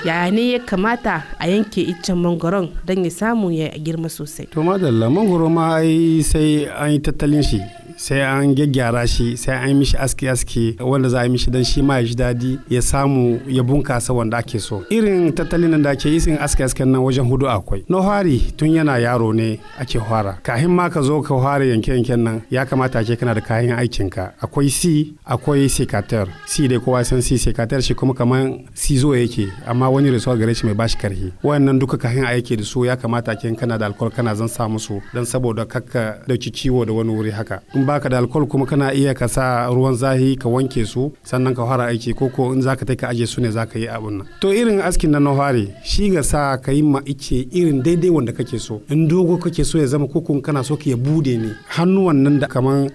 yaya ne ya kamata a yanke iccen mangoron don ya samu ya girma sosai? To madalla, mangoro ma ai sai an yi tattalin shi, sai an gyaggyara shi, sai an yi mishi aski wanda za a yi mishi don shi ma ya ji daɗi ya samu ya bunkasa wanda ake so. Irin tattalin nan da ake yi irin aski nan wajen hudu akwai. Na hari tun yana yaro ne ake fara. Kahin ma ka zo ka fara yanke-yanken nan ya kamata ake kana da kayan aikinka. Akwai akwai sekater. Dai kowa san sekater shi kuma kaman sizo yake amma wani resuwa gare shi mai bashi karhi. Wannan duka kayan aiki da su ya kamata ake kana da alkol kana zan sa musu don saboda kakka dauki ciwo da wani wuri haka. Baka da alkol kuma kana iya ka sa ruwan zahi ka wanke su sannan ka fara aiki ko in zaka ka aje su ne zaka yi abun nan. To irin askin nan na fari shi ga sa ka yi ma ice irin daidai wanda kake so. In dogo kake so ya zama ko kana so ka ya bude ne hannuwan nan da kaman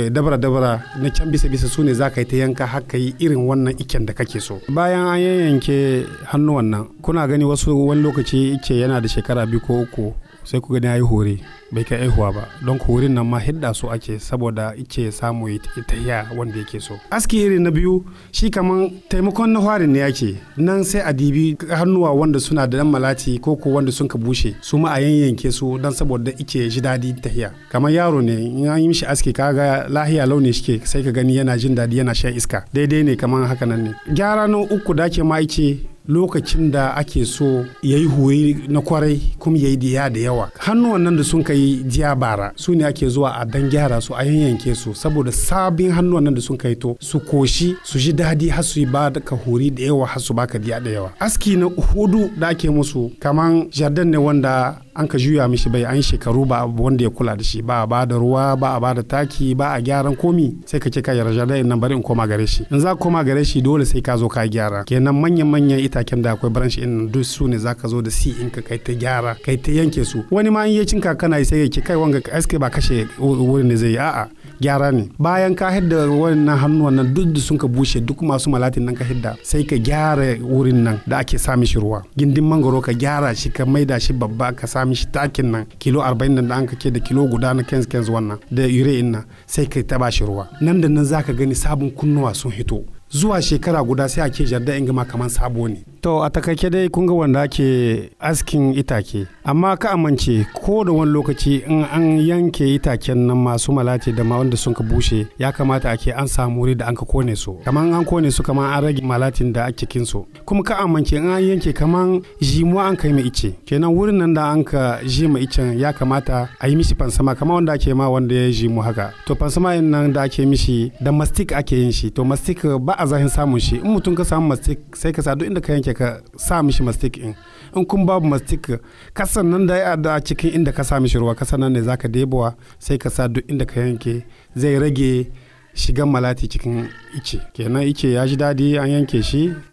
dabara na can bisa su ne zaka yi ta yanka har ka yi irin wannan iken da kake so. Bayan an yanke hannuwan nan kuna gani wasu wani lokaci ice yana da shekara 2 ko 3 sai ku gani yayi hore bai kai aihuwa ba don horin nan ma hidda su ake saboda ice samu ya wanda yake so. Aski irin na biyu shi kaman taimakon na harin ne yake nan sai a dibi hannuwa wanda suna da dan malati ko wanda sun ka bushe su ma a yanyanke su don saboda ice ji dadi tahiya. Kamar yaro ne in an yi mishi aski kaga lahiya launi shike sai ka gani yana jin dadi yana shan iska daidai ne kaman haka nan ne. Gyara na uku da ke ma ice lokacin da ake so ya yi huri na kwarai kuma ya yi da yawa. Hannuwan nan da sun ka yi jiya bara su ne ake zuwa a dan gyara su a yanyanke su saboda sabin hannuwan nan da sun kai to su koshi su ji dadi har su yi ba da ka huri da yawa har su baka diya da yawa. Aski na hudu da ake musu kaman jardin ne wanda an ka juya mishi bai an shekaru ba wanda ya kula da shi ba a ba da ruwa ba a ba da taki ba a gyaran komi sai ka ce ka yarda jardin nan bari in koma gare shi. In za ka koma gare shi dole sai ka zo ka gyara. Kenan manyan itaken da akwai branch in duk su ne zaka zo da in ka kai ta gyara kai ta yanke su. Wani ma in ya cinka kana sai ya kai wanga aske ba kashe wurin ne zai a'a gyara ne. Bayan ka hidda wannan hannuwan nan duk da sun ka bushe duk masu malatin nan ka hidda sai ka gyara wurin nan da ake sa mishi ruwa. Gindin mangoro ka gyara shi ka maida shi babba ka sa mishi takin nan kilo 40 nan da an kake da kilo guda na kenz wannan da ure in nan sai ka taba shi ruwa. Nan da nan zaka gani sabon kunnuwa sun hito. Zuwa shekara guda sai ake jardin in gama kaman sabo ne. To a takaice dai kun ga wanda ake askin itake amma ka amince ko da wani lokaci in an yanke itaken nan masu malati da ma wanda sun ka bushe ya kamata ake an samu wuri da an ka kone su kaman an kone su kaman an rage malatin da ake kin su kuma ka amince in an yanke kaman jimuwa an kai mai ice kenan wurin nan da an ka jima icen ya kamata a yi mishi fansama kaman wanda ake ma wanda ya jimu haka. To fansama nan da ake mishi da mastic ake yin shi. To mastic ba a zahin samun shi in mutum ka samu mastic sai ka sa duk inda ka yanke ka sa mishi mastic in kun babu mastic kasan nan da ya da cikin inda ka sa mishi ruwa kasan nan ne zaka debowa sai ka sa duk inda ka yanke zai rage shigan malati cikin ice kenan ice ya ji dadi an yanke shi